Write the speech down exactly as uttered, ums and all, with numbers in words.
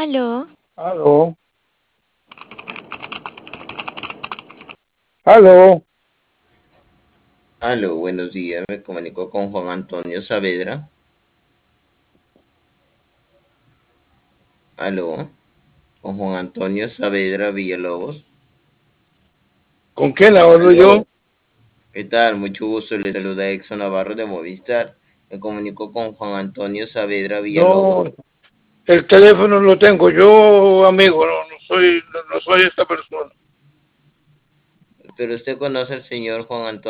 Aló, Aló, aló, Aló, buenos días. Me comunico con Juan Antonio Saavedra. Aló, con Juan Antonio Saavedra Villalobos. ¿con quién hablo yo? Aló, ¿qué tal? Mucho gusto. Le saluda Exxon Navarro de Movistar. Me comunico con Juan Antonio Saavedra No, Villalobos. el teléfono lo tengo yo, amigo, no, no soy, no, no soy esta persona. Pero usted conoce al señor Juan Antonio.